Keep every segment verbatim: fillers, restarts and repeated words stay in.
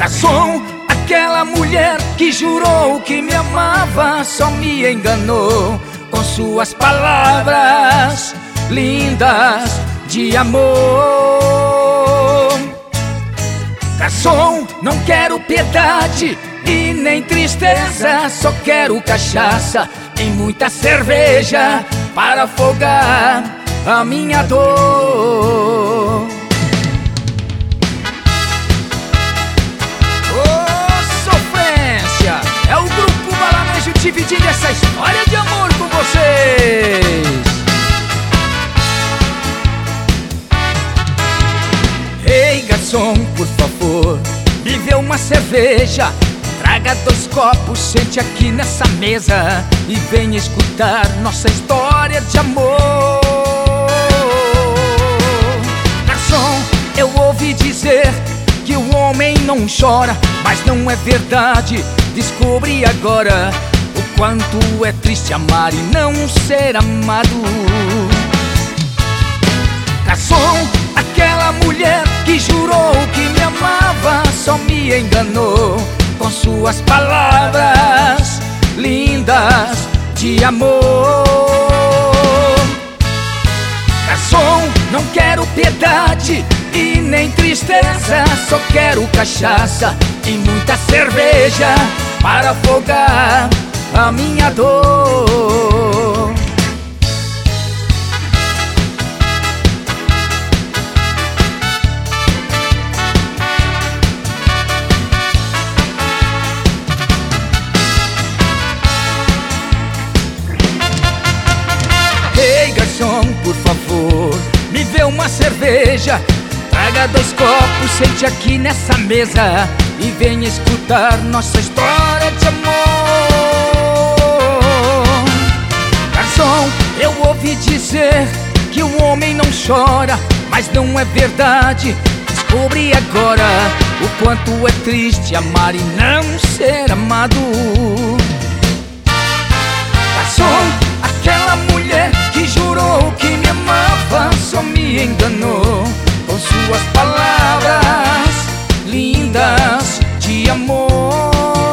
Garçom, aquela mulher que jurou que me amava só me enganou com suas palavras lindas de amor. Garçom, não quero piedade e nem tristeza, só quero cachaça e muita cerveja para afogar a minha dor. É o Grupo Balanejo dividindo essa história de amor com vocês. Ei, garçom, por favor, me vê uma cerveja. Traga dois copos, sente aqui nessa mesa e venha escutar nossa história de amor. Garçom, eu ouvi dizer que o homem não chora, mas não é verdade. Descobri agora o quanto é triste amar e não ser amado. Garçom, aquela mulher que jurou que me amava só me enganou com suas palavras lindas de amor. Garçom, não quero piedade e nem tristeza, só quero cachaça e muita cerveja para afogar a minha dor. Ei, garçom, por favor, me vê uma cerveja. Traga dois copos, sente aqui nessa mesa e venha escutar nossa história de amor. Garçom, eu ouvi dizer que o homem não chora, mas não é verdade. Descobri agora o quanto é triste amar e não ser amado. Garçom, aquela mulher que jurou que me amava só me enganou com suas palavras lindas de amor.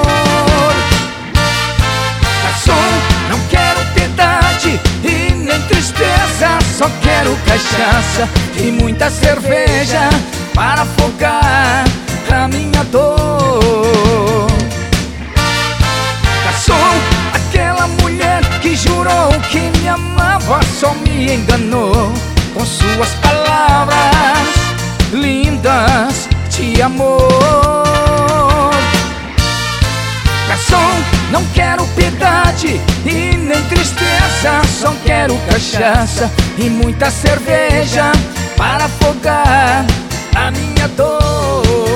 Garçom, não quero piedade e nem tristeza, só quero cachaça e muita cerveja para afogar a minha dor. Garçom, aquela mulher que jurou que me amava só me enganou com suas palavras lindas de amor. Garçom, não quero piedade e nem tristeza, só quero cachaça e muita cerveja para afogar a minha dor.